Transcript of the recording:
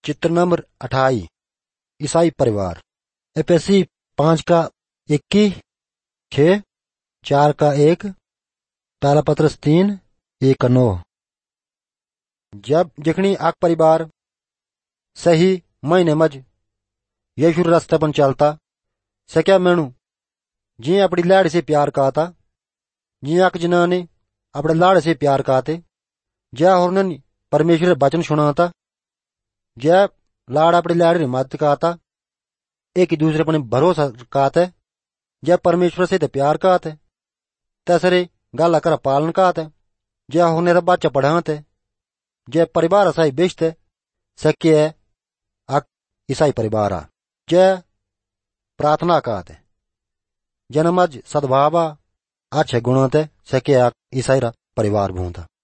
चित्र नंबर 28 ईसाई परिवार। एफएसी 5 का 21, 6, 4 का 1, तारा पत्रस 3, 1 का 9। जब जिखनी आक परिवार सही महीने मज यीशु रास्ते पर चलता सक्या मैनू जी अपनी लाड़ से प्यार काता, जी आक जनाने अपने लाड़ से प्यार काते, जै होरनन परमेश्वर वचन सुनाता, जै लाड़ अपनी लाड़ री मदद काता, एक दूसरे पर भरोसा काते, जै परमेश्वर से प्यार काते, तैसरे गाला कर पालन काते, जै होने रा बच्चा पढ़ाते, जै परिवार साई बेचते सक्य है आक ईसाई परिवार आ, जै प्रार्थना काते, जनमज सद्भाव अच्छे गुणों ते सक्य आक ईसाई रा परिवार भूंता।